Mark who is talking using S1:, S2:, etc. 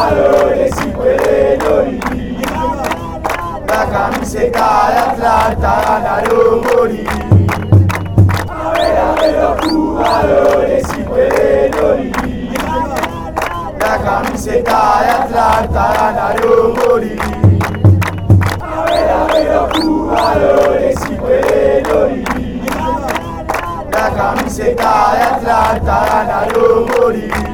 S1: jugadores si pueden oír. La camiseta de Atlanta ganar o morir. A ver los jugadores si pueden oír. La camiseta de Atlanta ganar o morir. A ver los jugadores si pueden oír. La camiseta de Atlanta ganar o morir.